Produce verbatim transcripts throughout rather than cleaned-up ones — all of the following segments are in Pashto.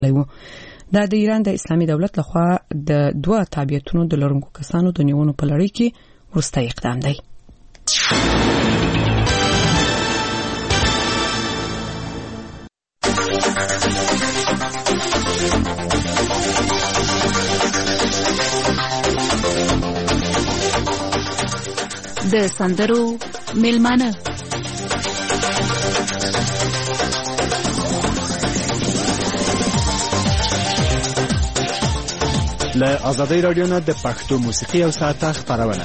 و دا د ایران د اسلامي دولت لخوا د دوه تابعیتونو د لرونکو کسانو د نیونو په لړۍ کې وروستی اقدام دی. د سندرو میلمانه له آزادۍ رادیو نه د پښتو موسیقي او ساعته خپرونه.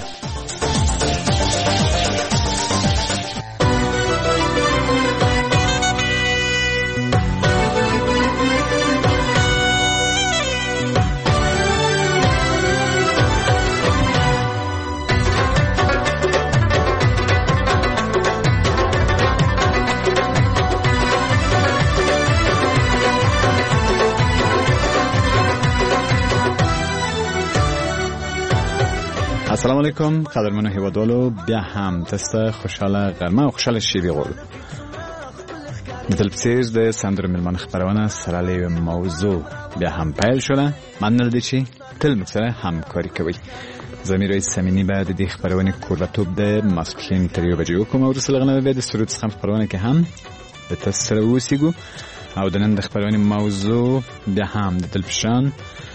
السلام علیکم قدرمنو هیوادوالو، بیا هم تاسو خوشاله غرمه او خوشاله شیبی غواړو. د تلپسیز د سندرو میلمانه خبرونه سره له موضوع بیا هم پیل شوه. مننه دي چې تل موږ سره همکاري کوي. زمیر رئیس سمینی بعد د خبرونه کوربتوب د ماسپخین تر یو بجې کوم او رسول غنه به د سرود څخه خبرونه کې هم د تاسو سره وسیګو او د نن د خبرونه موضوع بیا هم د تلپشان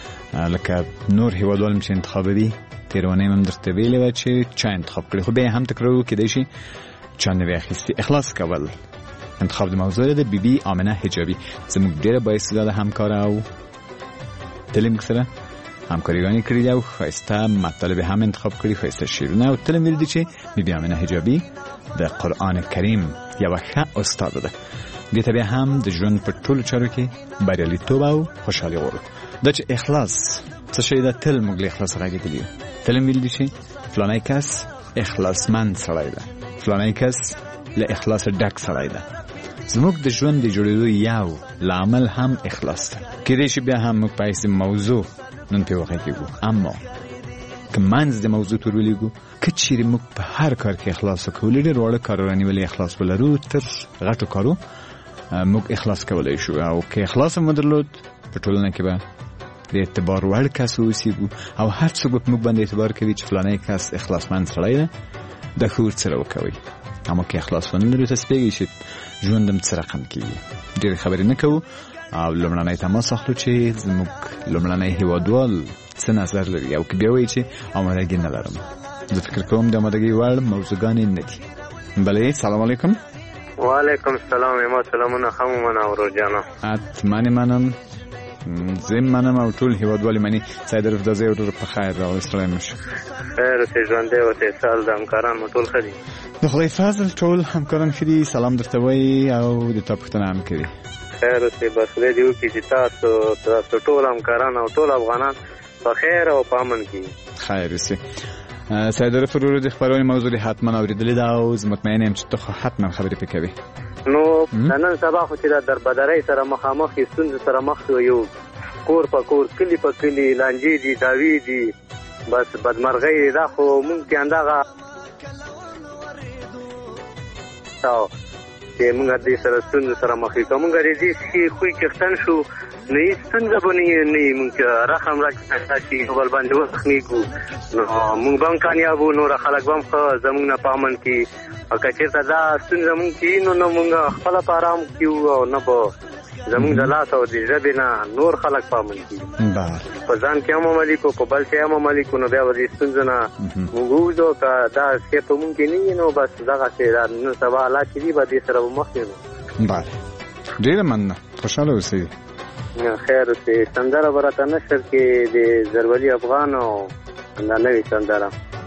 لکه نور هیوادوال مشه انتخابي تیرونه هم درته ویلې و چې چا انتخاب کړی، خو به هم تکرار کړي شي چا نه ویخستی اخلاص کول. انتخاب د موضوع د بی بی آمنه حجابی زموږ ډیره بااستعداده همکار او تلم سره همکاریګانی کړی او خاصه مطلب هم انتخاب کړی، خاصه شیرونه او تلم ویل دي چې بی بی آمنه حجابی د قران کریم یو ښه استاد ده. دې ته به هم د ژوند په ټولو چارو کې بریالیتوب او خوشحالي غواړو. د چې اخلاص څه شي ده، تل موږ له اخلاص راګیدلی. تلم ویل دي چې فلانه کس اخلاصمند سړی ده، فلانه کس له اخلاص ډک سړی ده. زموږ د ژوند د جوړېدو یو لامل هم اخلاص ده. کېدای شي بیا هم موږ په موضوع نن په وخت کې وو، اما که منځ د موضوع تورولېګو که چیرې موږ په هر کار کې اخلاص وکړو، ډېر وړه کارونه ولې اخلاص ولرو تر غټو کارو موږ اخلاص کولای شو. او که اخلاص مو درلود په ټولنه کې به د اعتبار وړ کس اوسېږو او هر څوک په موږ باندې اعتبار کوي چې فلانه کس اخلاصمند سړی ده، د ښه سره وکوي. اما که اخلاص ونه لرو تاسو پیږئ چې ژوند هم څه رقم کېږي. ډېرې خبرې نه کوو او لومړنی تماس اخلو چې زموږ لومړنی هیوادوال څه نظر لري او که بیا وایي چې آمادګي نه لرم. زه فکر کوم د آمادګۍ وړ موضوعګانې نه دي. بله، سلام علیکم. وعلیکم السلام. ما سلامونه خمو منه ورو جانه. اتمنې منم، زم منم او ټول هیوادوالي مني. سید رفدازي ورو په خیر راوستلای مشه. خیر اوسې، ژوندی اوسې، سال د همکاران مو ټول ښه دي؟ د خدای فضل ټول همکاران ښه دي. سلام درته وایي او د تا پوښتنه هم کوي. خیر اوسې، بس خدای دې وکړي چې تاسو تاسو ټول همکاران او ټول افغانان په خیر او په امن کې. خیر اوسې. سید رفدازي د خبرونې موضوع حتما اورېدلې ده او زه مطمئن یم چې ته خو حتما خبرې پکې کوي. نو نن سبا خو چې د دربدرۍ سره مخامخ یې ستونزې سره مخ یو، کور په کور، کلی په کلی لانجې دي، داوی دي، بس بدمرغۍ دا خو مونږ کې اندغه تاو چې مونږ دې سره ستونزې سره مخ یو. مونږ دې شي خوې کښتن شو نه یې ستونزه به نه مونږ رقم راکړی شي بل باندې وخمیږو، نو مونږ به هم کامیاب وو، نور خلک به هم ښه زمونږ نه په امن کې. او که چېرته دا ستونزه مونږ کې نو نه مونږ خپله په ارام کې وو او نه به زمونږ د لاس او د ژبې نه نور خلک په امن کې په ځان کې هم عملي کړو، په بل شی هم عملي کړو، نو بیا به دې ستونزو نه مونږ ووځو. که دا شی په مونږ کې نه وي نو بس دغسې نن سبا حالات چې دي به دې سره به مخ یو. بله، ډېره مننه، خوشحاله اوسئ. خیر اوسې. سندره به راته نشر کې د زرولي افغان او دا نوې سندره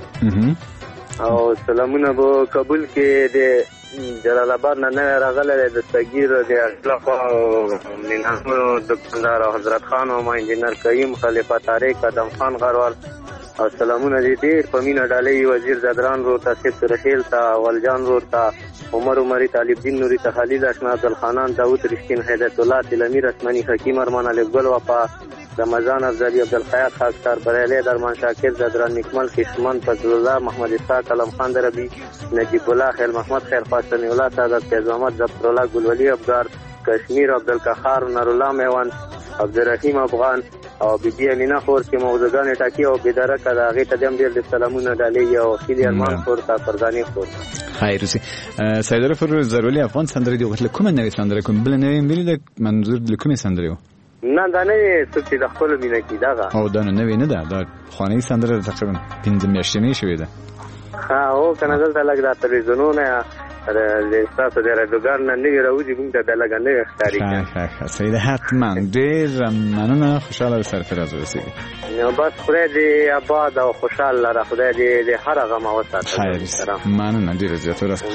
او سلامونه به قبول کې د جلال آباد نه نوی راغلی د صغیر د اشرف او مینانو دکاندار او حضرت خان او ما انجینر کریم خلیفه طارق ادم خان غروال او سلامونه دې ډېر په مینه ډالۍ وزیر زدران رو ته سید رحیل ته ولجان رو ته عمر عمری طالب دین نوری ته خلیل اشنا عبدالخانان داود رشکین هدایت الله تلمیر اسمانی حکیم ارمان علی گل وفا رمضان افضلی عبدالخیاط خاکسار بریلی درمان شاکر زدران نکمل کشمان فضل الله محمد اسحاق علم خان دربی نجیب الله خیل محمد خیر خواستنی الله سعادت فیض محمد ظفر الله گلولی ابدار کشمیر عبدالقهار نورالله میوان عبدالرحیم افغان او بیبي امینا خور چې موضوعګانې ټاکي او بیداره کړه هغې ته هم ډېر د سلامونه ډالۍ او خیلی ارمان خور ته فرزانې خور خیر اوسې سیدره پر زرولی افغان سندرې دي غوښتل کومه نوې سندره کوم بله نوې ملي منظور د کومې سندرې و نه دا نوې څوک چې د خپلو مینه کې دغه او دا نوې نه ده دا پخوانۍ سندره تقریبا پنځه میاشتې مې شوې ده ها او که نه دلته لږ دا تلویزیونونه ستاسو د رادیوګان نه نوې راوځي موږ ته دا لږ نوې ښکاري ښه ښه صحیح ده حتما ډېر مننه خوشحاله به سرته راز ورسېږي نو بس خدای دې آباد او خوشحال لره خدای دې د هر غم وساته خیر مننه ډېره زیاته راست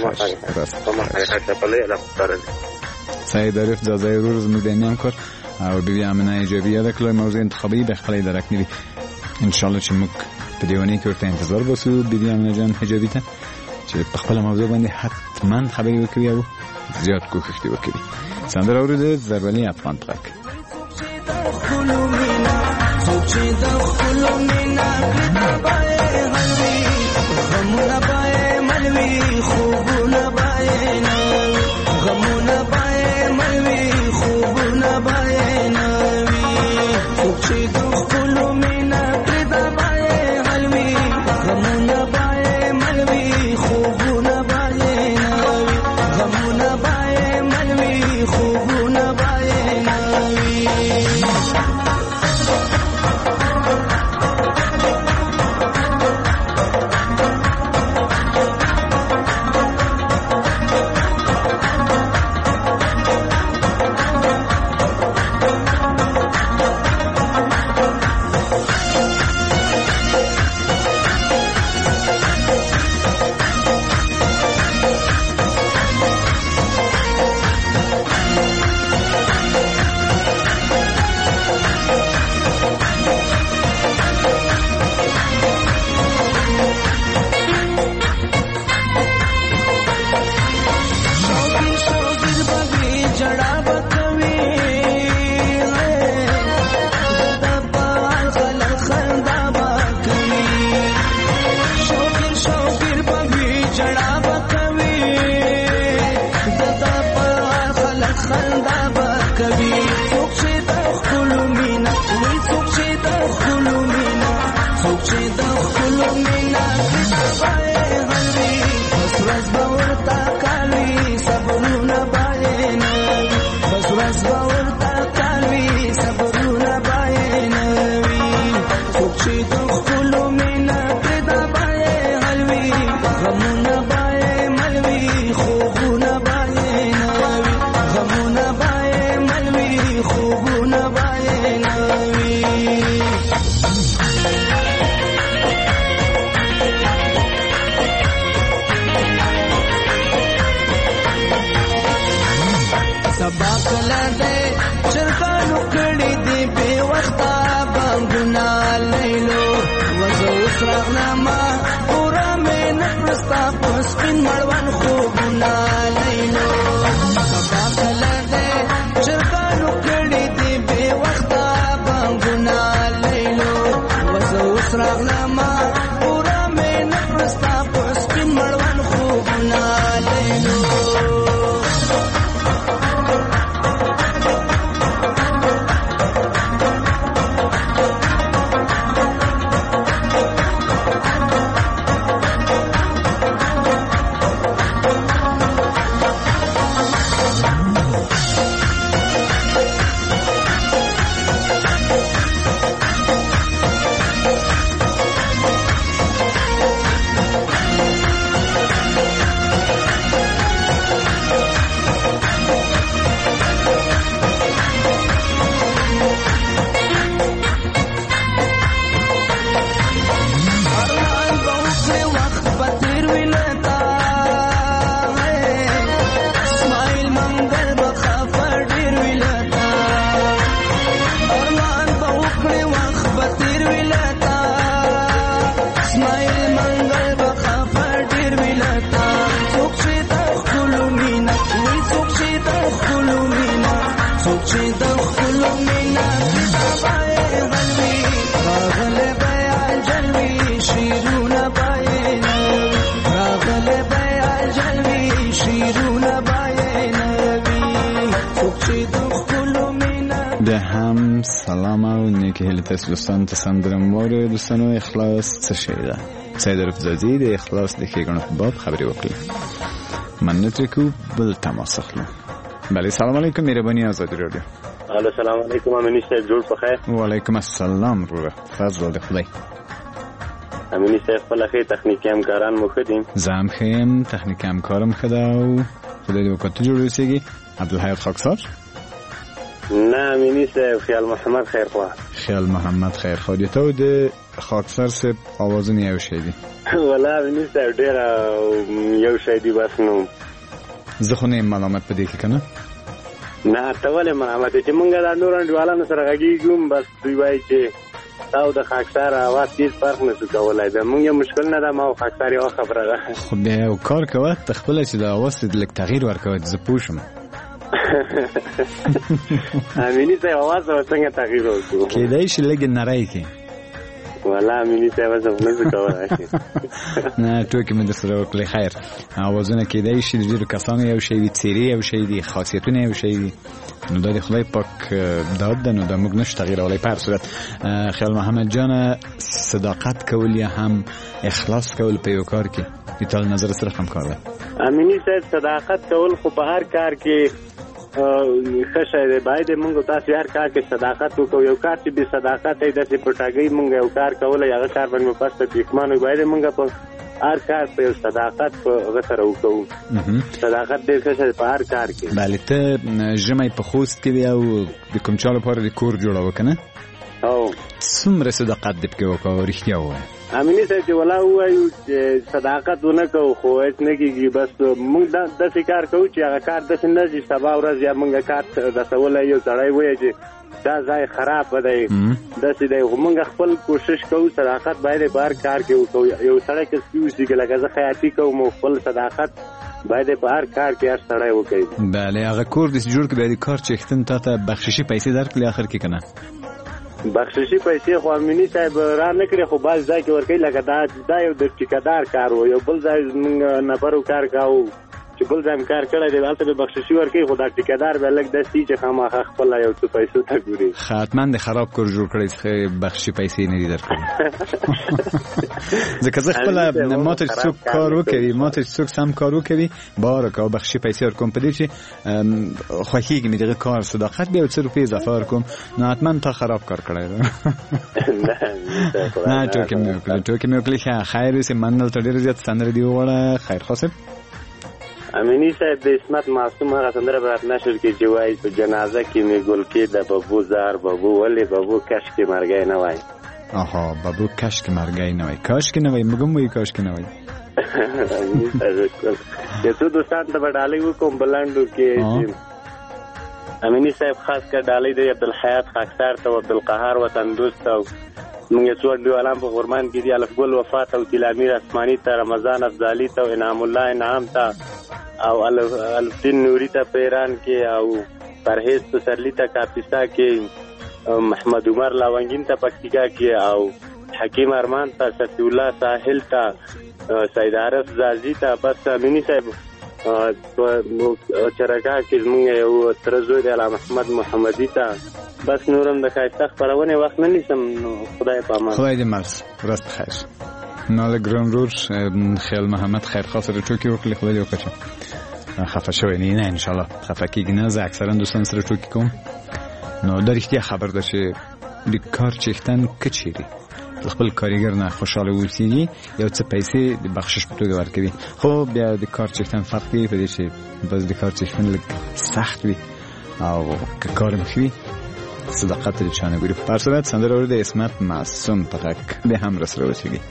سعید عارف زازای ورور زموږ د امام کار او بیبي امنه ایجابي یاده کړه موضوع انتخابي د خپلې درک نه وي ان شاء الله چې موږ په دیوانې کې ورته انتظار وسو بیبي امنه جان ایجابي ته چې په خپل موضوع باندې حتما خبرې وکړي او زیات کوښښ دې وکړي سندره اورېده زربلي افغان ترک سلام او نیکی هیله تاسو دوستان ته سندره مور دوستانو اخلاص څه شی ده سید رفزازی د اخلاص د کېګڼو په باب خبرې وکړي مننه کو بل تماس اخلو. بله سلام علیکم مهربانی آزادی رادیو. الو سلام علیکم امینی صاحب جوړ په خیر. وعلیکم السلام روره فضل د خدای. امینی صاحب خپل خیر تخنیکی همکاران مو خدیم زم خیم تخنیکی همکارم خداو خدای دې وکړي جوړ وسیږي. عبدالحی خاکسار نه امینی صاحب خیال محمد خیرخواه. خیال محمد خیرخواه دی تو د خاکسار صاحب آوازونه یو شی دی ولا امینی صاحب ډیر یو شی دی بس نو زه خو نه ملامت پدې کې کنه نه ته ولې ملامت چې مونږ دا نور انډوالانو سره غږیږم بس دوی وایي چې تاسو د خاکسار اواز هیڅ فرق نه کولای دا مونږ یو مشکل نه ده ما خاکسار یو خبره ده خو بیا یو کار کوه تخپل چې د اواز د لک تغییر ورکوي زه پوښم امینی صاحب اواز څنګه تغییر وکړو کېدای شي لګ نړۍ کې ولا امینی صاحب زه نه کولای نه ټوکې مې سره وکړي خیر اوازونه کېدای شي د ډیرو کسانو یو شی وي څیرې یو شی دي خاصیتونه یو شی دي نو د خدای پاک داد ده نو د موږ نشو تغییرولای په هر صورت. خیال محمد جان صداقت کول یا هم اخلاص کول په یو کار کې د تل نظر سره هم کار ده. امینی صاحب صداقت کول خو په هر کار کې خشه دی باید موږ تاسو هر کار کې صداقت وکړو یو کار چې به صداقت ای د پټاګي موږ یو کار کولای هغه کار باندې پاسته پښمنو باید موږ په هر کار په صداقت په سره وکړو صداقت دې څه په هر کار کې. بله ته جمعې په خوست کې او د کوم چا لپاره د کور جوړاو کنه او څومره صداقت دې پکې وکړو رښتیا وایي امینی صاحب چې ولا وایو چې صداقت ونه کوو خو هیڅ نه کېږي بس موږ داسې کار کوو چې هغه کار داسې نه چې سبا ورځ یا موږ کار رسولی یو سړی وایي چې دا ځای خراب دی داسې دی خو موږ خپل کوشش کوو صداقت باید په هر کار کې وکړو یو سړی که سپي اوسېږي لکه زه خیاطي کوم او خپل صداقت باید په هر کار کې هر سړی وکړي. بله هغه کور داسې جوړ کړي باید کار چښتن تا ته بخششي پیسې درکړي آخر کې که نه بخششي پیسې خو امینی صاحب را نه کړې خو بعض ځای کې ورکوي لکه دا دا یو د ټیکهدار کار و یو بل ځای زموږ نفرو کار کاوه چې بل ځای کار کړی دی هلته به بخششي ورکوي خو دا ټیکهدار به لږ داسې چې خامخا خپله یو څه پیسو ته ګوري حتما د خراب کور جوړ کړی څخه بخششي پیسې نه دي درکړي ځکه زه خپله ما ته چې څوک کار وکوي ما ته چې څوک سم کار وکوي بارک او بخششي پیسې ورکوم په دې چې خوښېږي مې دغه کار صداقت بیا یو څه روپۍ اضافه ورکوم نو حتما تا خراب کار کړی دی نه ټوکې مې وکړې ټوکې مې وکړې خیر اوسې من دلته ډېره زیات سندرې دي وغواړه خیر خاصب امینی صاحب د اسمت معصوم هغه سندره برات نشر کې چې وایي په جنازه کې مې ګل کې د بابو زار بابو ولې بابو کاش کې مرګی نه وای آها بابو کاش کې مرګی نه وای کاش کې نه وای موږ هم وایو کاش کې نه وای یو څو دوستان ته به ډالۍ وکړم بلانډو کې امینی صاحب خاص کر ډالۍ دی عبدالحیات خاکسار ته او عبدالقهار وطن دوست او موږ یې څو انډیوالان په غورمان کې دي الف ګل وفات او تلامیر اسماني ته رمضان افضالي ته او انعام الله انعام ته او الفدین نوری ته په ایران کې او پرهیز پسرلی ته کاپیسا کې محمد عمر لاونګین ته پکتیکا کې او حکیم ارمان ته شفیع الله ساحل ته سید عارف زازی ته بس امینی صاحب چرګا کې زموږ یو تر زوی دی علامه محمد محمدي ته بس نورم د ښایسته خپرونې وخت نه نیسم نو خدای په امان خدای دې مرس ورځ خیر نو له ګران رور خیال محمد خیرخوا سره ټوکې وکړي خدای دې وکړي خفه شوی نه نه انشالله خفه کېږي نه زه اکثرا دوستان سره ټوکې کوم نو دا رښتیا خبر ده چې د کار چښتن که چیرې خپل کارګر نه خوشاله اوسېږي یو څه پیسې د بخشش په توګه ورکوي خو بیا د کار چښتن فرق کوي په دې چې بس د کار چښتن لږ سخت وي او که کار مخ وي صداقت دې چا نه ګوري. په هر صورت سندره اورېده اسمت معصوم په غږ دې هم راسره اوسېږي.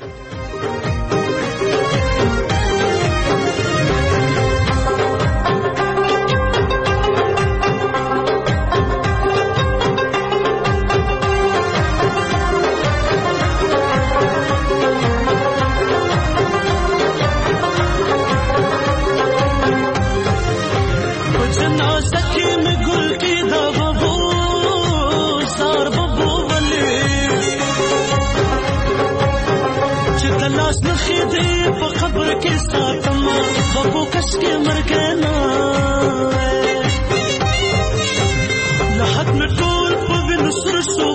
لحد مټول په وینو سره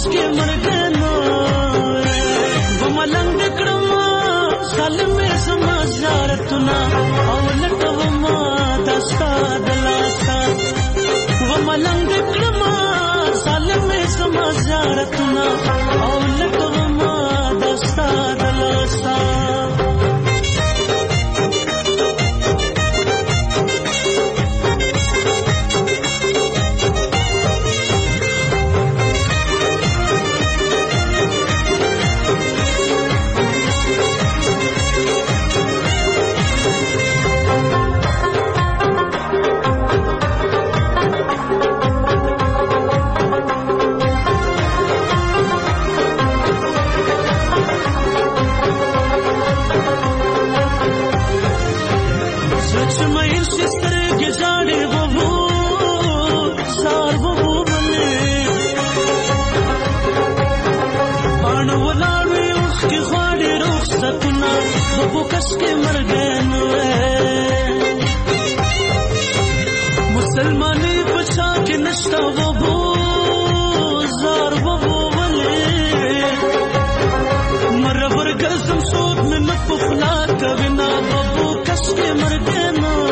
کې مرګنا و ملنګ کړما سلمې سما زیارتنا او لټو ما دستا دلاسا و ملنګ کړما سلمې سما زیارتنا او لټو ما دستا دلاسا बबू कस के मर गए मुसलमानी बचा के नशा बबू जार बबू वले मरबर गजम सोद में न पुखला कविना बबू कस के मर गए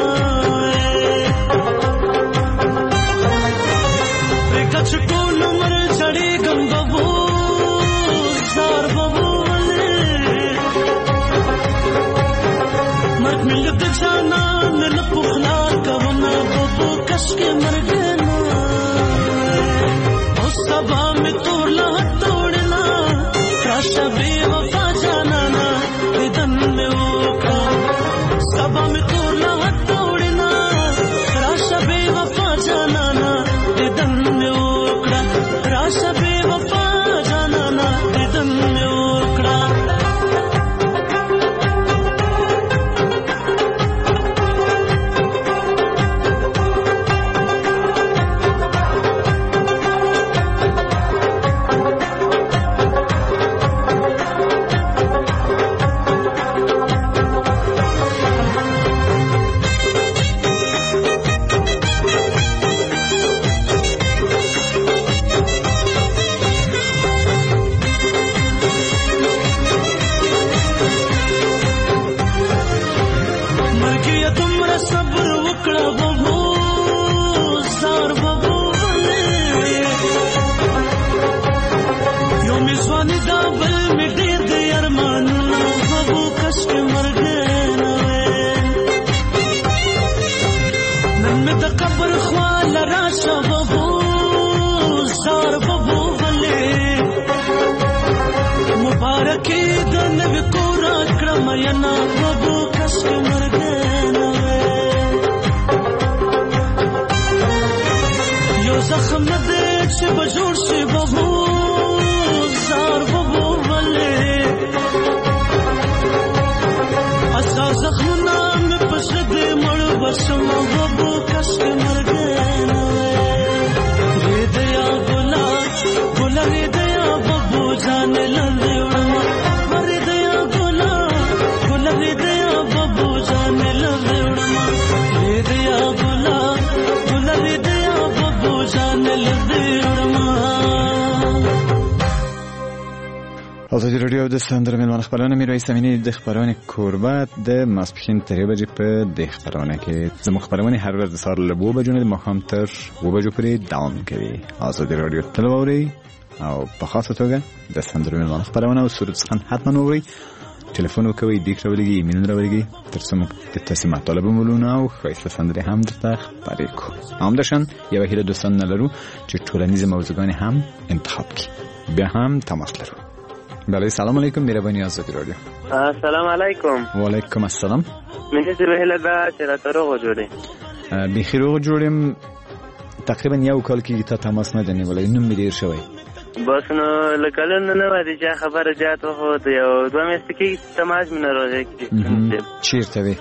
कच को नमर चढ़े गम बबू जार बबू मिलत जाना मिल पुखला कवना बबू कस के मर गना ओ सबा में तोड़ला तोड़ना राशा बेवफा जाना ना विदन में ओका सबा में तोड़ला तोड़ना राशा बेवफा जाना ना विदन में ओका राशा बेवफा जाना ना विदन में ओका ازادي رادیو د سندر ملمان خبرونه میروي سمینی د خبرونه کوربه د ماسپخین ترې بجې په د خبرونه کې زموږ خبرونه هر ورځ د سهار له دوه بجو نه د ماښام تر اوه بجو پورې دوام کوي. ازادي رادیو تلووري او په خاصه توګه د سندر ملمان خبرونه او صورت څخه حتما اوري. ټلیفون وکوي د کړولګي ایمیل راوړي تر څو موږ د تاسو مطالب مولونه او خاصه سندري هم درته خبرې کوو. همداشان یو هیله دوستان لرو چې ټولنیز موضوعات هم انتخاب کړي. بیا هم تماس لرو. بله سلام علیکم میربانی آزادی رادیو. سلام علیکم. و علیکم السلام. من چه بهله دا چرا روغ جوړی بخیر روغ جوړیم. تقریبا یو کال کې تا تماس نه دنی ولې نوم مې ډیر شوی. بس نو لکه نن نه وادي چې خبره جاته هو ته یو دوه میاشتې کې تماس مې نه راځي. چیرته وي؟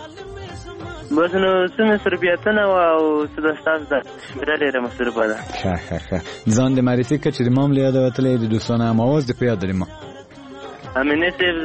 بس نو څنګه سربیاتونه او سداستاس ده ډېره مصرفه ده. ښه ښه ښه ځان د معرفي کړه چې د مام له یادوتلې د دوستانه هم اواز د پیاد لرم. امینه سیف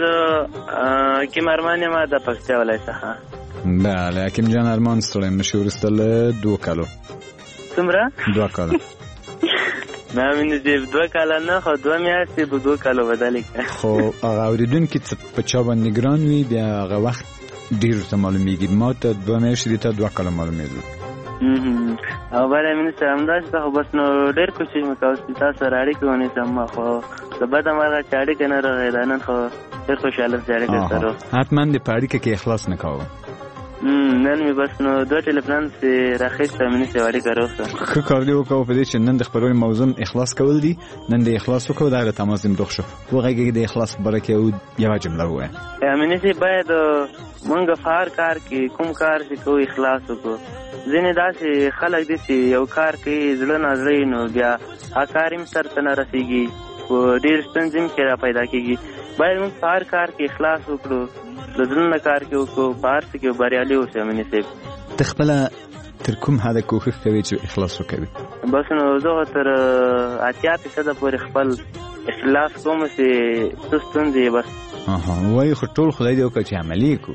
زه کی مرمانه ما د پښتو ولای څخه. بله حکیم جان ارمان ستړی مشهور استل دو کالو. څومره؟ دو کالو. ما مینه دې دوه کاله نه خو دوه میاشتې په دوه کالو بدلې کړ. خو هغه اوریدونکي چې په چا باندې ګران وي بیا هغه وخت ډېر ورته معلومیږي. ما ته دوه میاشتې دي، ته دوه کاله معلومېدل. او بله مینه صاحب همداسې ده، خو بس نو ډېر کوشش مې کوه چې تاسو سره اړیکې ونیسم، خو د بده مرغه چې اړیکه نه راغی. دا نن خو ډېر خوشحاله چې اړیکه سره حتما دې په اړیکه کې اخلاص نه کوه. نن مې بس نو دوه ټلیفون چې راخیسته مینه صاحب اړیکه راوسته. ښه کار دې وکړو په دې چې نن د خپرونې موضوع اخلاص کول دي. نن دې اخلاص وکړو، دا د تماس دې روغ شو. وغږېږي د اخلاص په باره کې یوه جمله ووایه. مینه صاحب باید مونږ په هر کار کې کوم کار چې کوو اخلاص وکړو. ځینې داسې خلک دي چې یو کار کوي زړه نه زړه نو بیا هغه کار هم سرته نه رسېږي، خو ډېر ستونزې هم کې را پیدا کېږي. باید مونږ په هر کار کې اخلاص وکړو، د زړه نه کار کې وکړو، په هر څه کې بریالي اوسو. مینه صاحب ته خپله تر کوم حده کوښښ کوي چې اخلاص وکوي؟ بس نو زه تر اتیا فیصده پورې خپل اخلاص کوم چې څه ستونزې بس وایي، خو ټول خدای دې وکړه چې عملي کړو.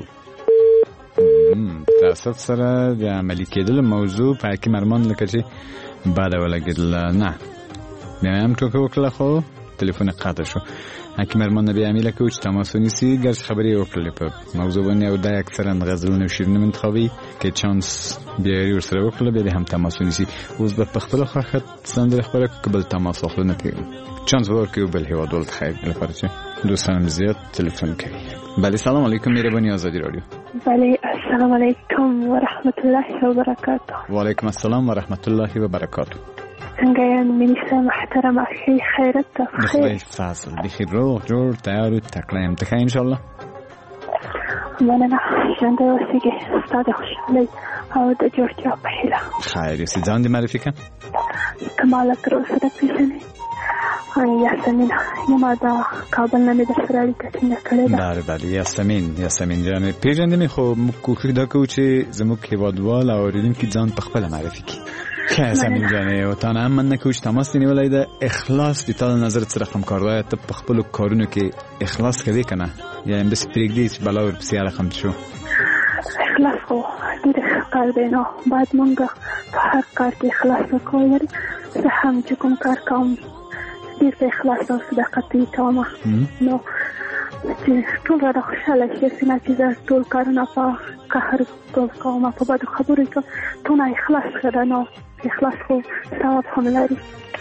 تاسو سره د عملي کېدلو موضوع په حکیم ارمان لکه چې بده ولګېدله. نه بیا هم ټوکه وکړله خو تلیفون قطع شو. حکیم ارمان نه بیا همیله کوو چې تماس ونیسي، ګرچې خبرې یې وکړلې په موضوع باندې او دا اکثرا غزلونه او شعرونه انتخابوي. که چانس بیا یې ورسره وکړله بیا دې هم تماس ونیسي. اوس به په خپله خوښه سندرې خپره کړو که بل تماس واخلو، نه کوي چانس به ورکوي بل هېوادوال ته خیر لپاره چې دوستان زیات تلیفون کوي. بله سلام علیکم مهرباني آزادی رادیو. بله السلام علیکم و رحمت الله و برکاته. و علیکم السلام و رحمت الله و برکاته. څنګه یې مینیسه محترمه؟ ښې خیرت ته د خدای ستاسو بخیر روغ جوړ تیار و تکړه یم. ته ښه انشاءالله؟ مننه، ژوندی اوسېږئ، ستا د خوشحالۍ او د جوړتیا په هیله. خیر یوسې، ځان دې معرفي کړه. ته ما له تر اوسه نه پېژنې؟ یاسمین یم، د کابل نه مې در سره اړیکه ټینګه کړې ده. بله بله یاسمین یاسمین جانې پېژندې مې، خو موږ کوښښ دا کوو چې زموږ هېوادوال او اورېدونکي ځان په خپله معرفي کړي. ښه یاسمین جانې، او تا نه هم مننه کوو چې تماس دې نیولی ده. اخلاص د تا د نظر څه رقم کار ده؟ ته په خپلو کارونو کې اخلاص کوې که نه، یا همداسې پرېږدې چې بلا ورپسې رقم شو؟ اخلاص خو ډېر ښه کار دی، نو باید مونږ په هر کار کې اخلاص وکړو. زه هم چې کوم کار کوم ډېر په اخلاص او صداقت یې کوم، نو چې ټول را خوشحاله شي. هسې نه چې زه ټول کارونه په قهر کوم، په بدو خبرو کوم، ټول اخلاص ښه ده. نو اخلاص خو ثواب هم لري.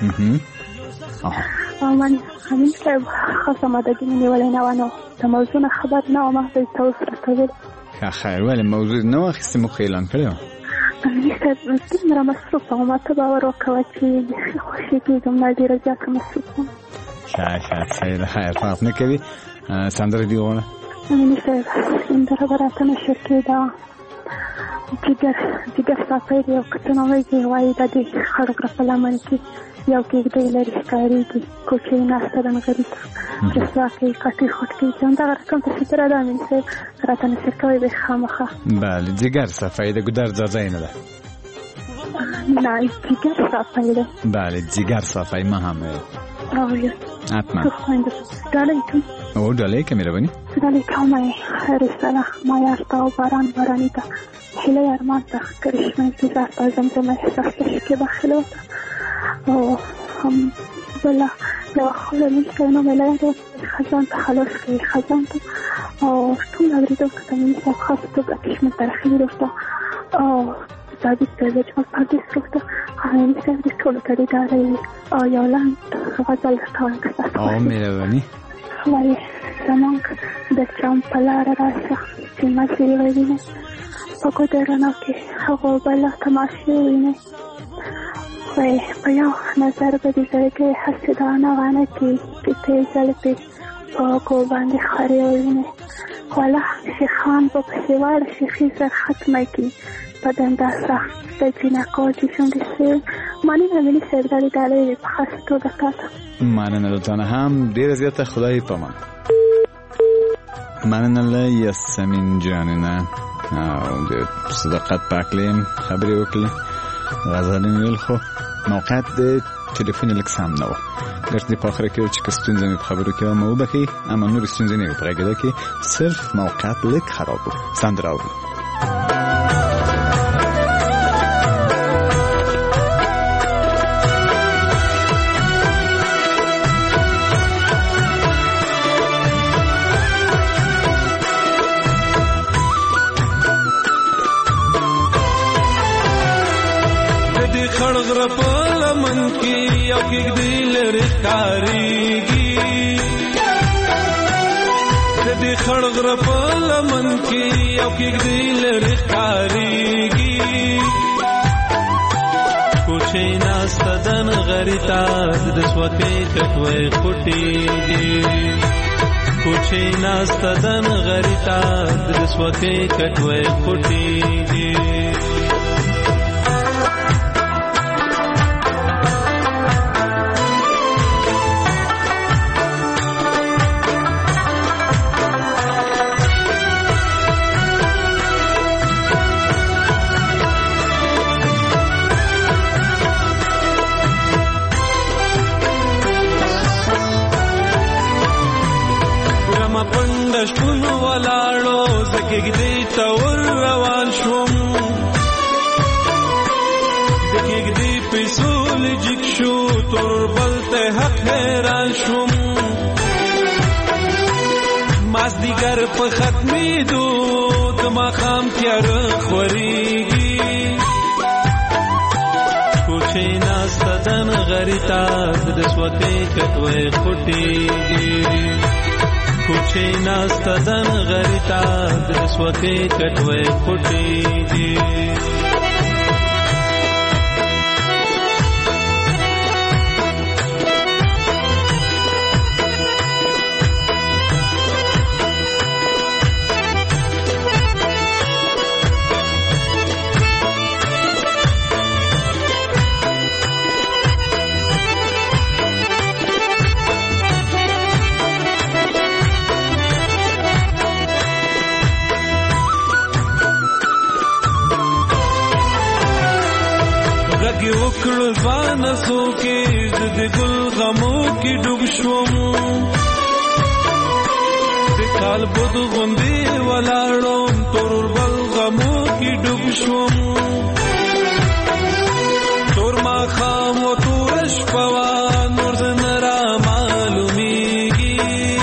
او من همین صاحب خاصه مدد مې نیولی نه وه، نو د موضوع نه خبر نه وم، هغه ته اوس راته ویل. ښه خیر، ولې موضوع نه واخیستې؟ موږ اعلان کړی وه. امیني صاحب دومره مصروفه وم، ته باور وکړه چې بیخي خوشي کېږم، نه ډېره زیاته مصروفه وم. ښه ښه صحیح ده، خیر فرق نه کوي. سندره دې ووایه. امیني صاحب سندره به راته نشر کېده. جګر جګر صافی دی او که څه نه وایي وایي دا د خړ غره په لمن کې یو کېږدی لري ښکارېږي، کوچۍ ناسته ده نغري ته رسوا کوي کاټې خوټ کوي. همدغه رقم ته فکره ده امین صاحب راته نشر کوی به خامخا. بله جګر صافی د ګودر ځاځی نه ده؟ نه جګر صافی ده. بله جګر صافی ما هم حتما ډالۍ کوم. او ډالۍ که مهرباني ډالۍ کوم رساله ما یار ته او باران باراني ته هیله ارمان ته کرشمه انتظار ته زمزمه احساس ته شکې بخیلو ته او هم بله یوه خوله ملکه نو ملایه ده خزان ته خلاص کوي خزان ته او ټول اورېدونکو ته مې صاحب خاصه توګه کشمیر ترخیل ورته او ثابت کړی چې موږ پردیس روغته امین صاحب دې ټولو ته دې ډالۍ او یو لاند غزل ستایم که ستاسو او مهرباني وایي زموږ د چم په لاره راشه چې مزې ووینې په ګوده رڼا کې هغو بله تماشې ووینې وایي په یو نظر به دې زړګی هسې دانه وانه کې کیسې زلفې په اوږو باندې خرې ووینې والا شیخان به پسې واړه شیخي زر ختمه کړي په دنداسه د جینکو چې څنګه سوی مننه مینې صاحب دا دې ډالۍ وي په خاصه توګه تا ته مننه له تا نه هم ډېره زیاته خدای پامان مننه له یاسمین جانې نه او د صداقت په هکلې خبرې وکړې غزلې مې ویل خو موقعیت د ټلیفون لږ سم نه وه ګرچې په آخره کې چې که ستونزه مې په خبرو کې وه مه وبښئ اما نورې ستونزې نه وې په غږېدا کې صرف موقعیت لږ خراب و سندره اورو کې یو کې دی لری کاریږي د دې خړغره په لمن کې یو کې دی لری کاریږي کوچې ناستدن غریتا د سوکې کټوي خټي کوچې ناستدن غریتا د سوکې کټوي خټي شپون ولاړو زکه دې تور روان شوم زکه دې پسول جک شو تور بلته حق حیران شوم ماس دیگر په ختمې دو د ما خام تیار خوريږي کوچې ناستدن غریتا د سوکې کټوي خټيږي کوچې ناستدن غریتا د سوکې کټوي خټيږي وکړل بانسو کې د ګل غمو کې ډوب شوم د کال بود غوندې ولاړم تور بل غمو کې ډوب شوم تور ما خام او تور شپوا نور زنرا معلومیږي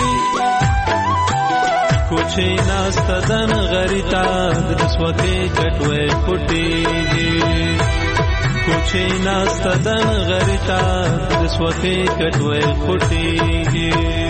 کوچې ناستدن غریتا د سوکې کټوي خټيږي کوچې ناستدن غریتا د سوکې کټوي خټيږي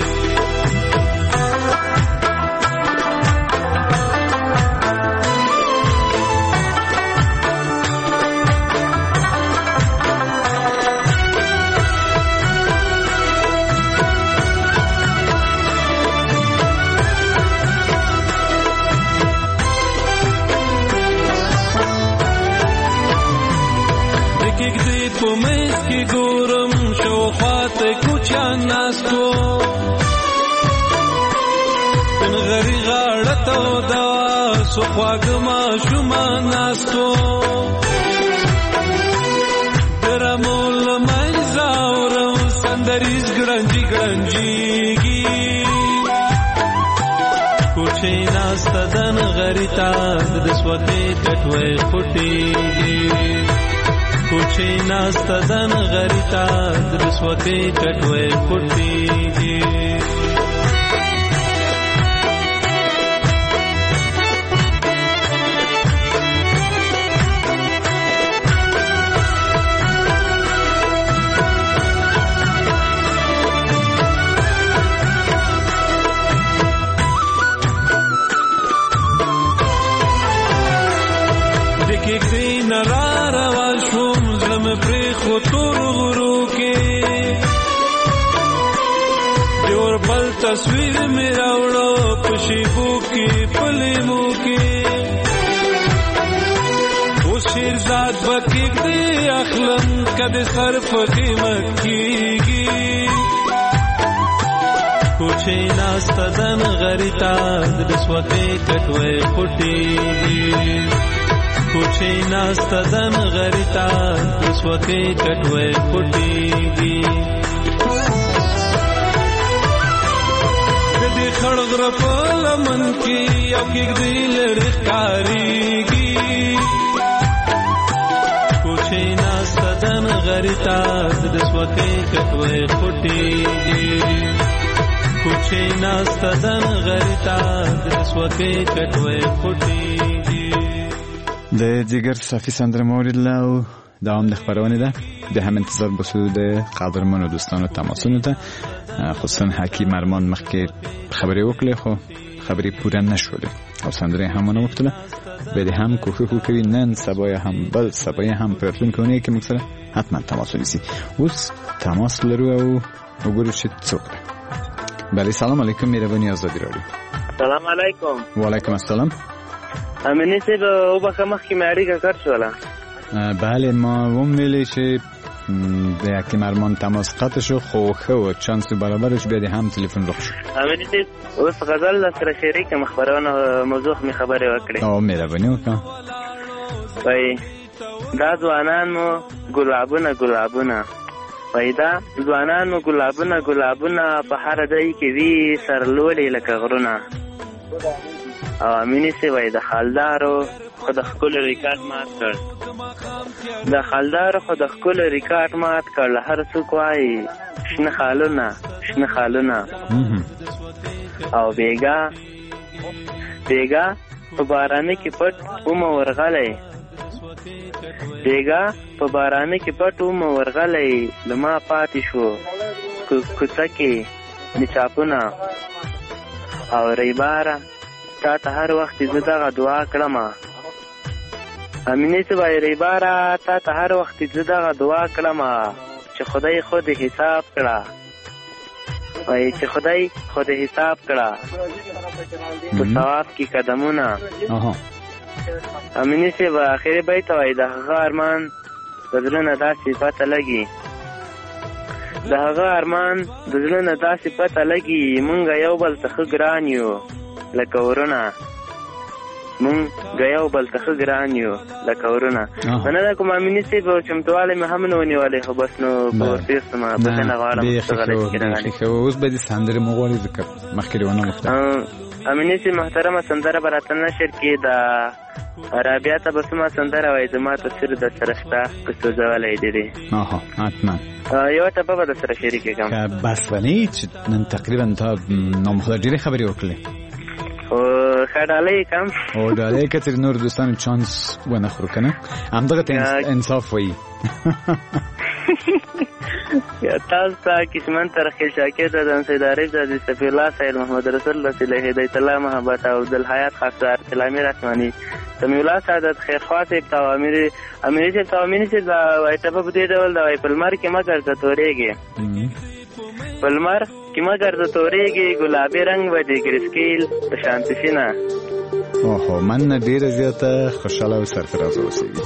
پومېس کې ګورم شوخاته کوچان ناستو تن غری غاړه ته دا سخواګما شوما ناستو درمول مې زاورم سندریز ګړنجي ګړنجيږي کوچې ناستدن غریتا د سوکې کټوي خټيږي کوچې ناستدن غریتا د سوکې کټوي خټيږي دکې دین را روان شوم زلم پرې خو تور غرو کې دیور بل تصویر مې راوړو په شیبو کې پلیمو کې اوس شیرزاد بکیک دی اخلم کده سر په قیمت کېږي کوچې ناستدن غریتا د سوکې کټوي خټيږي کوچې ناستدن غریتا د سوکې کټوي خټيږي د دې خړغره په لمن کې یو کې دی لری کاریږي کوچې ناستدن غریتا د سوکې کټوي خټيږي کوچې ناستدن غریتا د سوکې کټوي خټيږي د جګر صافي سندره موریدله او دوام د خبرونه ده د هم انتظار بسو د قدرمن دوستان او تماسونه ته خصوصا حکیم ارمان مخکې خبرې وکړي خو خبرې پوره نشوله او سندره همونه وکړه به د هم کوخه کوي نن سبا هم بل سبا هم پرتون کنه که مثلا حتما تماس ونیسی اوس تماس لرو او وګورئ چې څوک بله سلام علیکم مهرباني آزادی رادیو سلام علیکم وعلیکم السلام امینی صاحب او بخه مخکې مې اړیکه کړ شوله بله ما هم ویلی چې د حکیم ارمان تماس قطع شو خو ښه و چانس برابرش بیا د هم تلیفون رخ شو امینی صاحب اوس غزل سره شریکم خبرونه موضوع مې خبرې وکړې او مهرباني وکړه وای دا ځوانان مو ګلابونه ګلابونه پیدا ځوانانو ګلابونه ګلابونه په هر ځای کې وی سرلولې لکه غرونه او امینی سی وای د خالدارو خود خپل ریکارډ مات کړ د خالدارو خود خپل ریکارډ مات کړ هر څوک وای شنه خالونه شنه خالونه او بیگا بیگا په بارانه کې پټ اوم ورغلې بیگا په بارانه کې پټ اوم ورغلې لما پاتې شو کوڅه کې نچاپونه او ریباره تا ته هر وخت زه دغه دعا کړم امینه ته وای ریباره تا ته هر وخت زه دغه دعا کړم چې خدای خود حساب کړه وای چې خدای خود حساب کړه په ثواب کې قدمونه امینه ته په اخر بیت وای د هغه ارمان بدلنه داسې پته لګي د هغه ارمان بدلنه داسې پته لګي مونږ یو بل څخه ګران یو لکه ورونه مونږ یو بل څخه ګران یو لکه ورونه نه دا کوم امینه سی په چمتواله مې هم نه ونیولې خو بس نو په ورته ما په نه غواړم څه غلط کړم اوس به دې سندره مغولي ذکر مخکې ونه مخته امینه سی محترمه سندره براتن نشر کې دا رابعه ته بسمه سندره وای زما ته سر د سرشتہ په سوزولې دي اها حتما یو ته په د سره شریک کوم بس ونی چې نن تقریبا ته نامخدر خبري وکړي او خدای کم او دالای کتر نور دوستان چانس ونه خورو کنه هم دغه انصاف وای یا تاسو ته کیسمن ترخی شاکر د انسید عارف د صفی الله سید محمد رسول الله صلی الله علیه الله محبت او عبد الحیات خاصار کلامی رحمانی سمی الله سعادت خیر خواص ابتا امیر امیر چې تامین چې دا وایته په دې ډول دا په لمر کې ما ګرځه تورېږي په لمر کې ما ګرځه تورېږي ګلابي رنگ و دې ګرسکیل په شانتی شینه اوه من ډیره زیاته خوشاله او سرفراز اوسېږي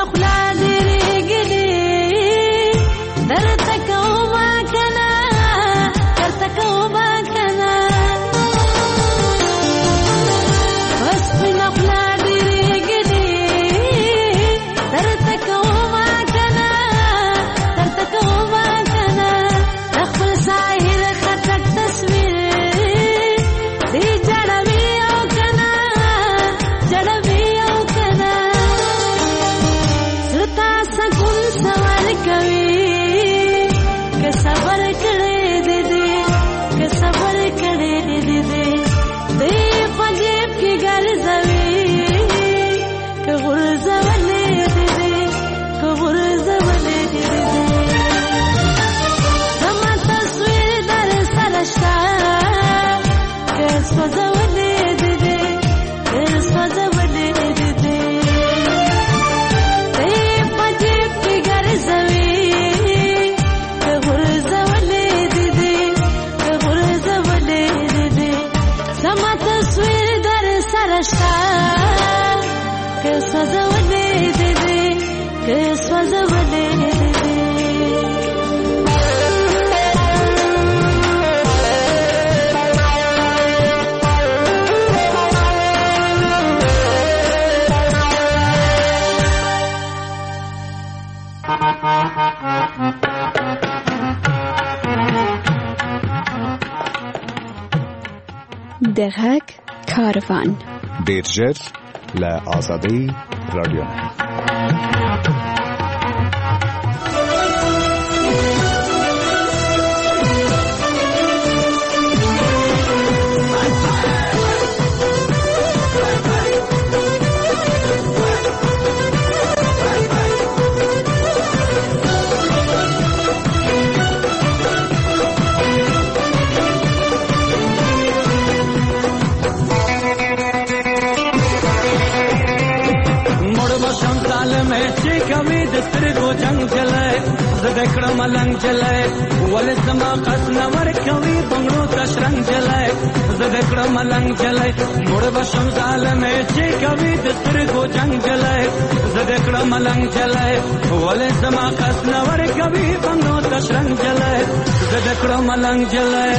د غږ کاروان ډیر ژر له آزادۍ رادیو. زدکړه ملنګ چلای ول زما قص نور کوي بنگړو تشرنګ چلای زدکړه ملنګ چلای مړ بشم ظالم چې کوي د سترګو جنگ چلای زدکړه ملنګ چلای ول زما قص نور کوي بنگړو تشرنګ چلای زدکړه ملنګ چلای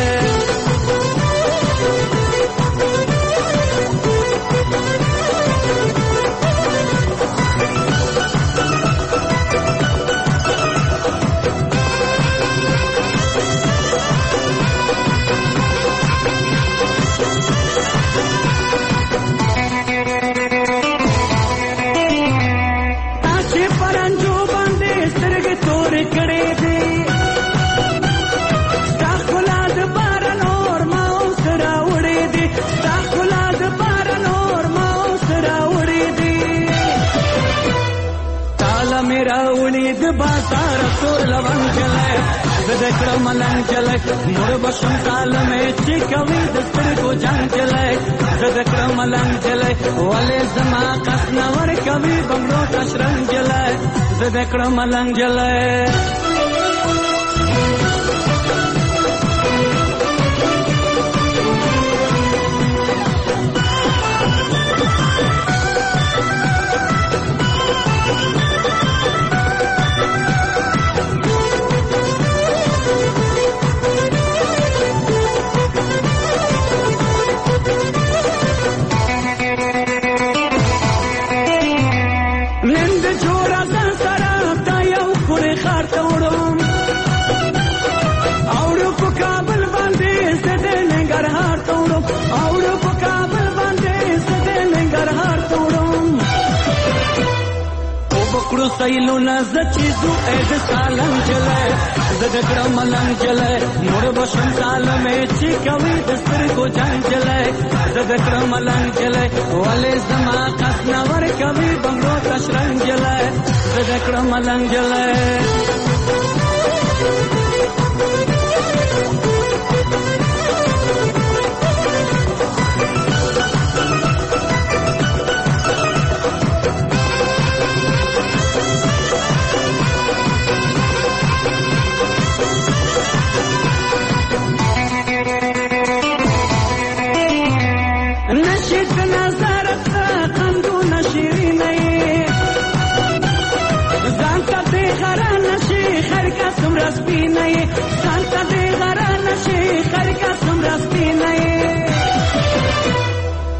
بازار تور لون چلای زدکړه ملنګ چلای مړ بشم ظالم چې کوي د سترګو جنگ چلای زدکړه ملنګ چلای ولې زما قص نور کوي بنگړو تشرنګ چلای زدکړه ملنګ چلای کړو سایلو نزد چیزو اې د سالم چلای زدکړه ملنګ چلای مړ بشم سالم چې کوي د سترګو جنگ چلای زدکړه ملنګ چلای ولې زما قص نور کوي بنگړو تشرنګ چلای زدکړه ملنګ چلای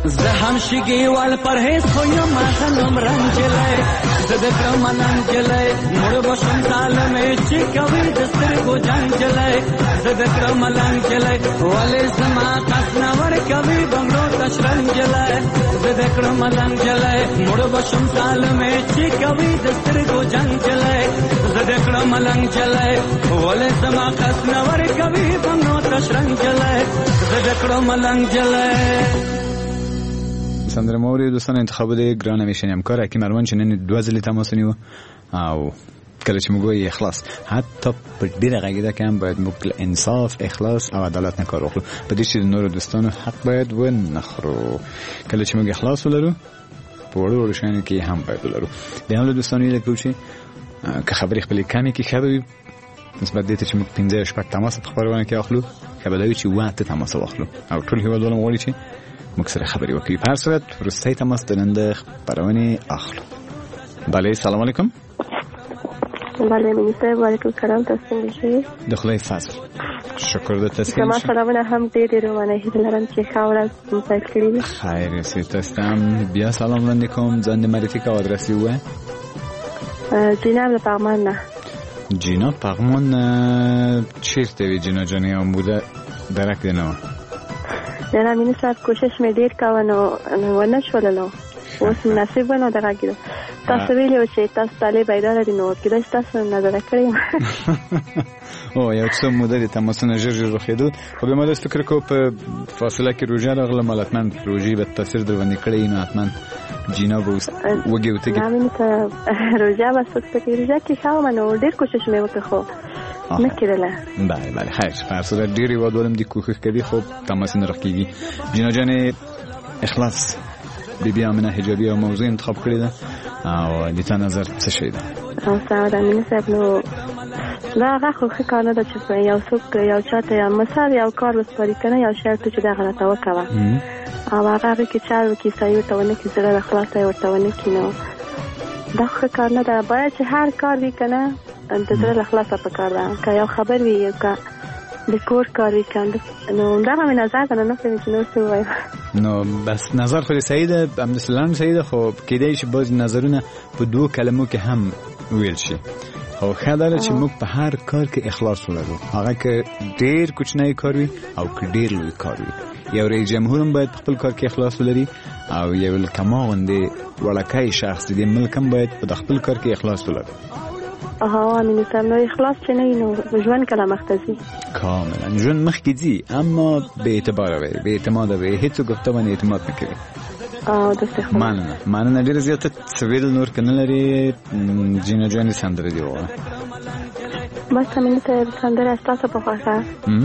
زه هم شګي وال پرهیز خو یم ماغنم رنجلای زه د کرمنن جلای مړ بشم ظالمې چې کوي د سترګو جنجلای زه د کرمنن جلای ولې زما قسنور کوي بنگلو تشرنجلای زه د کرمنن جلای مړ بشم ظالمې چې کوي د سترګو جنجلای زه د کرمنن جلای ولې زما قسنور کوي بنگلو تشرنجلای زه د کرمنن جلای. سندره موری دوستان انتخاب ده گران میشن همکار حکیم ارمان چنین دو ځلې تماس ونیو او کله چې موږ یې اخلاص حتی په ډیره غږیده کې هم باید موږ انصاف اخلاص او عدالت نه کار وکړو په دې چې نور دوستانو حق باید ونخرو کله چې موږ اخلاص ولرو په وړو وړو شیانو کې هم باید ولرو بیا هم له دوستانو یې کوو چې که خبرې خپلې کمې کې ښه به وي نسبت دې ته چې موږ پنځه شپږ تماس په خبرونه کې اخلو ښه به دا وي چې اووه اته تماس واخلو او ټول هېوادوال هم غواړي چې موږ سره خبرې وکړي. په هر صورت وروستی تماس د نن د خپرونې اخلو. بله سلام علیکم. بله مینی صاحب وعلیکم سلام. تاسو څنګه یاست؟ د خدای فضل شکر د تسلیم زما سلامونه هم ډېر ډېر روانه هیله لرم چې ښه ورځ مو پیل کړې وي. خیر اوسئ. تاسو ته هم بیا سلام وړاندې کوم. ځان دې معرفي کوه ادرس یې ووایه. جیناب له پغمان نه. جیناب پغمان چیرته وي جینا جانې او موده درک دی نه وه؟ نه مینی صاحب کوشش مې ډېر کاوه نو ونه شوللو اوس نصیب ونه درغېده. تاسو ویلي وو چې تاسو طالب ایداره دي نو کېدای شي تاسو نظر کړی یم. او یو څه موده دې تماسونه ژر ژر وخېدل خو بیا ما داسې فکر کوم په فاصله کې روژه راغله حتما روژې به تاثیر در باندې کړی نو حتما جینا به اوس وږې وتږې. نه مینی صاحب روژه به څوک پکې روژه کې ښه ومه نو ډېر کوشش مې وکړ خو نه کېدله. بله بله خیر په هر صورت ډېر هېوادوال هم دې کوښښ کوي خو تماس نه راکېږي. جینا جانې اخلاص بی بی آمنه حجابی او موضوع انتخاب کړی ده او د تا نظر څه شی ده؟ سلام مینی صاحب نو دا هغه خو ښه کار نه ده چې یو څوک یو چا ته یا مثال یو کار وسپاري که نه یو شی ته چې دغه راته وکوه او هغه هغې کې چل وکړي صحیح ورته ونه کړي زړه خلاصه یې ورته ونه کړي نو دا ښه کار نه ده. باید چې هر کار وي که نه د زړه له خلاصه پکار ده که یو خبر وي یو که د کور کار وي که نو دغه مې نظر ده. نه پوهېږم چې نور څه ووایم. نو بس نظر خو دې صحیح ده همداسې لنډ صحیح ده خو کیدای شي بعضې نظرونه په دوو کلمو کې هم ویل شي خو ښه دا ده چې موږ په هر کار کې اخلاص ولرو هغه که ډېر کوچنی کار وي او که ډېر لوی کار وي. یو رئیس جمهور هم باید په خپل کار کې اخلاص ولري او یو لکه ما غوندې وړکی شخص د دې ملک هم باید په خپل کار کې اخلاص ولري. اها مینی صاحب نو اخلاص چې نه وي نو ژوند کله مخته ځي. کاملا ژوند مخکې ځي اما بې اعتباره وي بې اعتماده وي هېڅوک ورته باندې اعتماد نه کوي. او داسې ښه مننه مننه ډېره زیاته څه ویل نور که نه لرې جینا جانې سندره دې ووایه. بس مینی صاحب سندره ستاسو په خوښه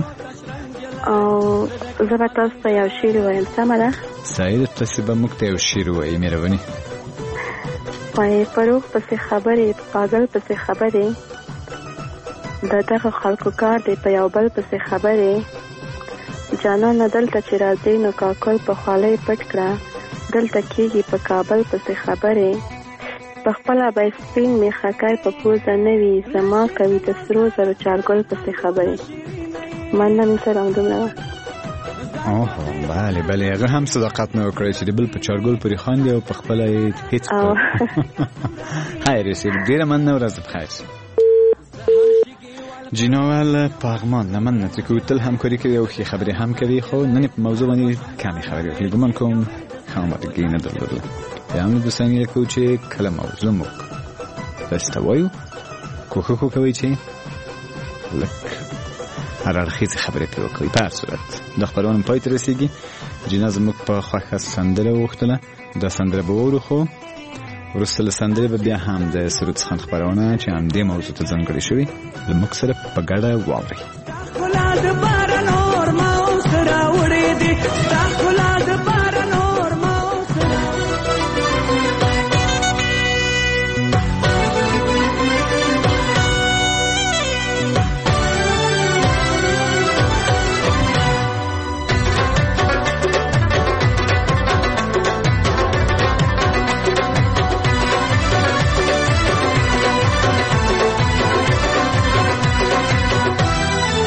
او زه به تاسو ته یو شعر ووایم سمه ده؟ صحیح ده تاسې به موږ ته یو شعر ووایي مهرباني. وایي فروغ پسې خبرې پاگل پسې خبرې د دغه خلکو کار دی په یو بل پسې خبرې جانانه دلته چې راځي نو کاکل په خولۍ پټ کړه دلته کېږي په کابل پسې خبرې په خپله به سپین میخکۍ په پوزه نه وي زما کوي د سرو زرو چارګل پسې خبرې. مننه مې سره همدومره وه. اوه بله بله هغه هم صداقت نه وکړی چې د بل په چارګل پورې خاندي او په خپله یې هېڅ کار. خیر یې ډېره مننه ورځ په خیر. جیناول پغمان نه مننه چې کوي تل همکاري کوي او ښې خبرې هم کوي خو نن په موضوع باندې کمې خبرې وکړي ګمان کوم ښه آمادګي نه درلودله. بیا هم دوستان یې کوو چې کله موضوع موږ داسې ته وایو کوښښ وکوئ چې لږ هر اړخیزې خبرې پرې وکړئ. په هر صورت دا خپرونه پای ته رسېږي. جینا زموږ په خوښه سندره وغوښتله دا سندره به واورو خو وروسته له سندرې به بیا هم د سرود څخه خپرونه چې همدې موضوع ته ځانګړې شوې له موږ سره په ګډه واورئ.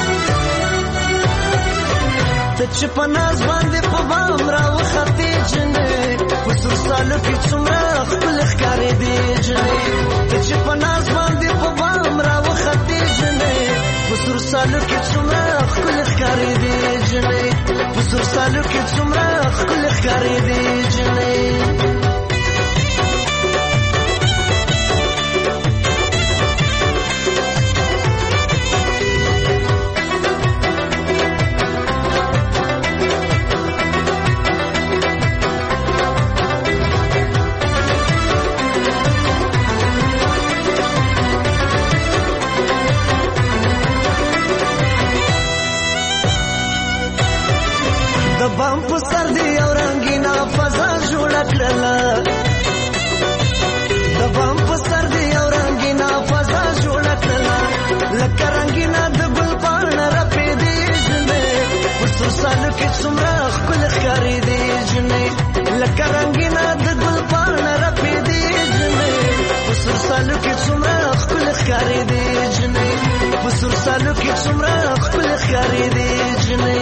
چې په ناز باندې په بام را وختې جن سالو کې څومره خپل ښکارې دی جنې ته چې په ناز باندې په بام راوختې جنې په سور سالو کې څومره خپل ښکارې دی جنې په سور سالو کې څومره خپل ښکارې دی جنې بام په سر دی او رنگینا فضا جوړ کړله د بام په سر دی او رنگینا فضا جوړ کړله لکه رنگینا د ګل پاڼه رپې دی جنې په څو سالو کې څومره ښکلې ښکارې دی جنې لکه رنگینا د ګل پاڼه رپې دی جنې په څو سالو کې څومره ښکلې ښکارې دی جنې په څو سالو کې څومره ښکلې ښکارې دی جنې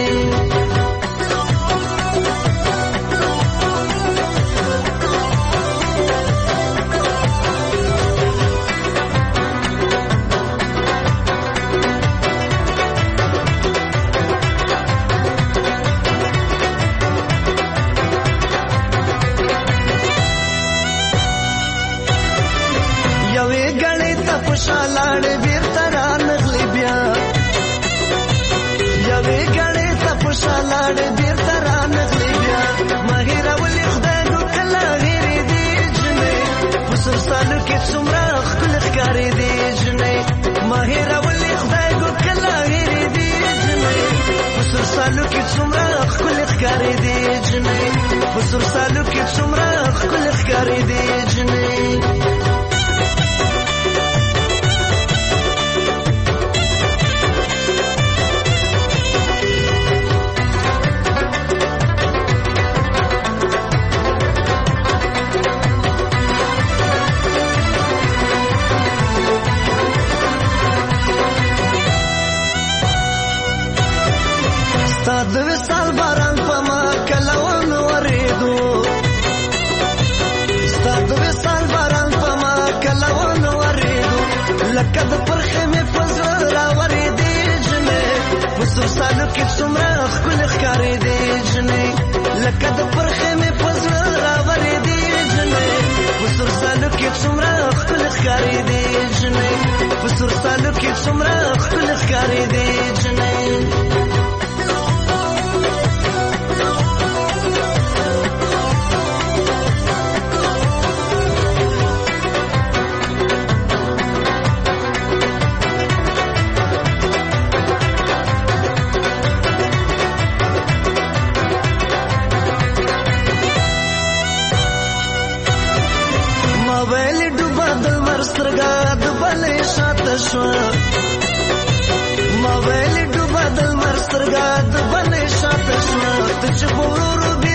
شالاړ بیرته را نغلی بیا یوې ګړې ته په شالاړ بیرته را نغلی بیا مهیره ولې خدای نو کله هېرې دی جنې په سر سالو کې څومره ښکلې ښکارې دی جنې مهیره ولې خدای نو کله هېرې دی جنې په سر سالو کې څومره ښکلې ښکارې دی جنې په سر سالو کې څومره ښکلې ښکارې دی جنې د وصال باران په ما کلون ورېدو ستا د وصال باران په ما کلون ورېدو لکه د پرخې مې په زړه راورېدې جنې په څو سالو کې څومره ښکلې ښکارېدې جنې لکه د پرخې مې په زړه راورېدې جنې په څو سالو کې څومره ښکلې ښکارېدې جنې په څو سالو کې څومره ښکلې ښکارېدې جنې سترګه د بلې شاته شوه ما ویلې ډوبه د لمر سترګه د بلې شاته شوه ته چې په ورو ورو